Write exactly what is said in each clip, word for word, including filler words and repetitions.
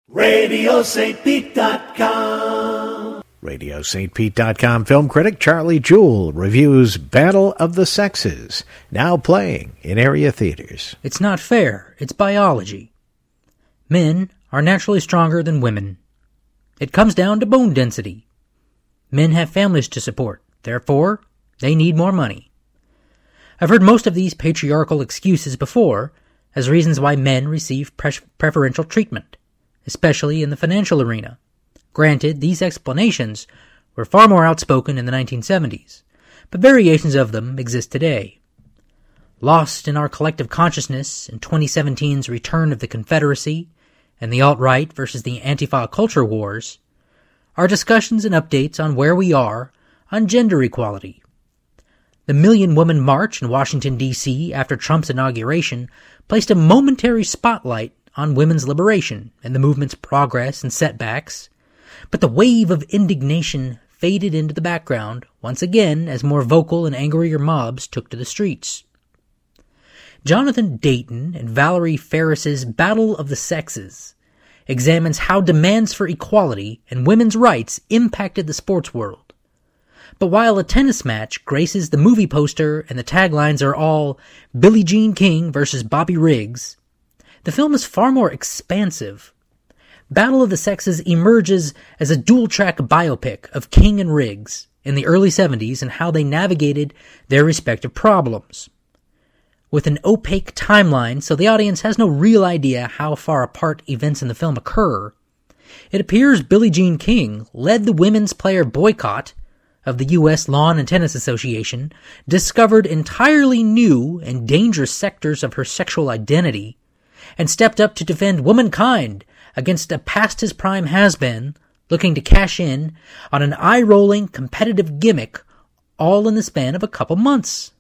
radio st pete dot com radio st pete dot com film critic Charlie Jewell reviews Battle of the Sexes, now playing in area theaters. It's not fair. It's biology. Men are naturally stronger than women. It comes down to bone density. Men have families to support. Therefore, they need more money. I've heard most of these patriarchal excuses before as reasons why men receive pre- preferential treatment, especially in the financial arena. Granted, these explanations were far more outspoken in the nineteen seventies, but variations of them exist today. Lost in our collective consciousness in twenty seventeen's return of the Confederacy and the alt-right versus the Antifa culture wars, are discussions and updates on where we are on gender equality. The Million Woman March in Washington, D C after Trump's inauguration placed a momentary spotlight on women's liberation and the movement's progress and setbacks, but the wave of indignation faded into the background once again as more vocal and angrier mobs took to the streets. Jonathan Dayton and Valerie Faris's Battle of the Sexes examines how demands for equality and women's rights impacted the sports world. But while a tennis match graces the movie poster and the taglines are all Billie Jean King versus Bobby Riggs, the film is far more expansive. Battle of the Sexes emerges as a dual-track biopic of King and Riggs in the early seventies and how they navigated their respective problems. With an opaque timeline so the audience has no real idea how far apart events in the film occur, it appears Billie Jean King led the women's player boycott of the U S Lawn and Tennis Association, discovered entirely new and dangerous sectors of her sexual identity, and stepped up to defend womankind against a past-his-prime has-been looking to cash in on an eye-rolling competitive gimmick all in the span of a couple months.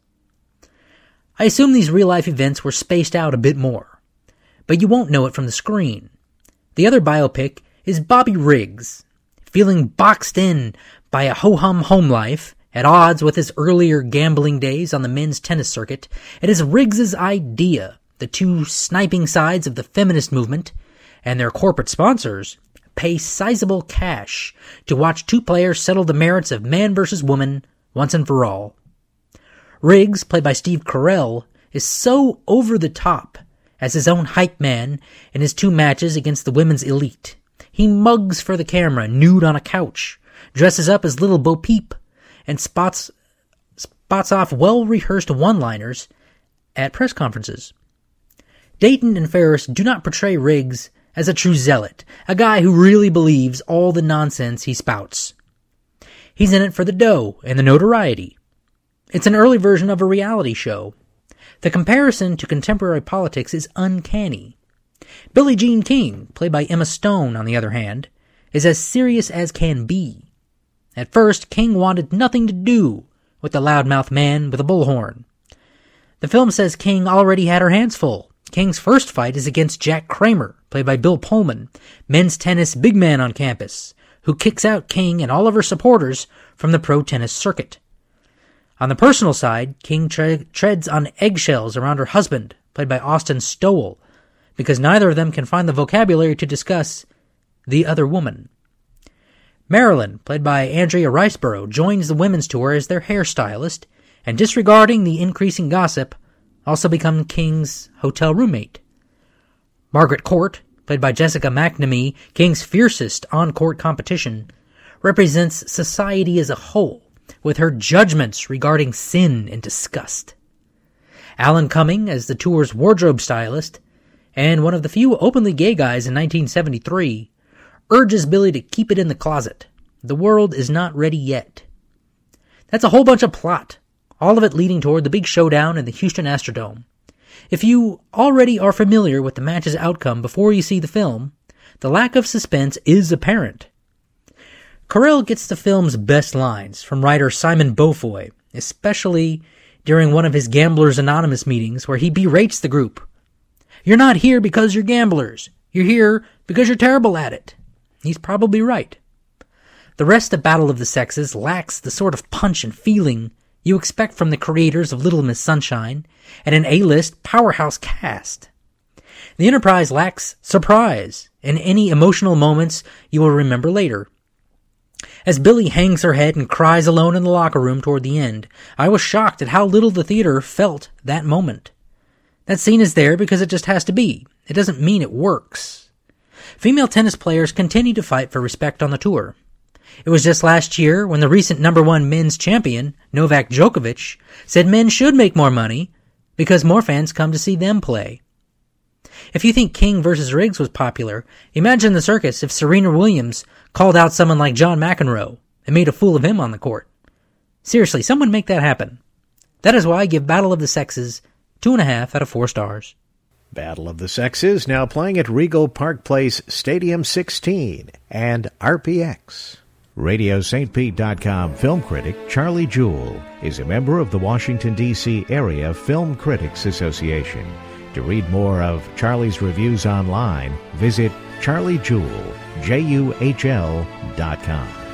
I assume these real-life events were spaced out a bit more, but you won't know it from the screen. The other biopic is Bobby Riggs, feeling boxed in by a ho-hum home life, at odds with his earlier gambling days on the men's tennis circuit. It is Riggs's idea, the two sniping sides of the feminist movement, and their corporate sponsors, pay sizable cash to watch two players settle the merits of man versus woman once and for all. Riggs, played by Steve Carell, is so over the top as his own hype man in his two matches against the women's elite. He mugs for the camera, nude on a couch, dresses up as Little Bo Peep, and spots spots off well-rehearsed one-liners at press conferences. Dayton and Faris do not portray Riggs as a true zealot, a guy who really believes all the nonsense he spouts. He's in it for the dough and the notoriety. It's an early version of a reality show. The comparison to contemporary politics is uncanny. Billie Jean King, played by Emma Stone, on the other hand, is as serious as can be. At first, King wanted nothing to do with the loudmouth man with a bullhorn. The film says King already had her hands full. King's first fight is against Jack Kramer, played by Bill Pullman, men's tennis big man on campus, who kicks out King and all of her supporters from the pro tennis circuit. On the personal side, King tre- treads on eggshells around her husband, played by Austin Stowell, because neither of them can find the vocabulary to discuss the other woman. Marilyn, played by Andrea Riseborough, joins the women's tour as their hairstylist, and disregarding the increasing gossip, also becomes King's hotel roommate. Margaret Court, played by Jessica McNamee, King's fiercest on-court competition, represents society as a whole, with her judgments regarding sin and disgust. Alan Cumming as the tour's wardrobe stylist, and one of the few openly gay guys in nineteen seventy-three, urges Billy to keep it in the closet. The world is not ready yet. That's a whole bunch of plot, all of it leading toward the big showdown in the Houston Astrodome. If you already are familiar with the match's outcome before you see the film, the lack of suspense is apparent. Carell gets the film's best lines from writer Simon Beaufoy, especially during one of his Gamblers Anonymous meetings where he berates the group. You're not here because you're gamblers. You're here because you're terrible at it. He's probably right. The rest of Battle of the Sexes lacks the sort of punch and feeling you expect from the creators of Little Miss Sunshine and an A-list powerhouse cast. The Enterprise lacks surprise and any emotional moments you will remember later. As Billy hangs her head and cries alone in the locker room toward the end, I was shocked at how little the theater felt that moment. That scene is there because it just has to be. It doesn't mean it works. Female tennis players continue to fight for respect on the tour. It was just last year when the recent number one men's champion, Novak Djokovic, said men should make more money because more fans come to see them play. If you think King versus Riggs was popular, imagine the circus if Serena Williams called out someone like John McEnroe and made a fool of him on the court. Seriously, someone make that happen. That is why I give Battle of the Sexes two and a half out of four stars. Battle of the Sexes now playing at Regal Park Place Stadium sixteen and R P X. Radio Saint Pete dot com film critic Charlie Jewell is a member of the Washington, D C Area Film Critics Association. To read more of Charlie's reviews online, visit charlie jewell, J U H L dot com.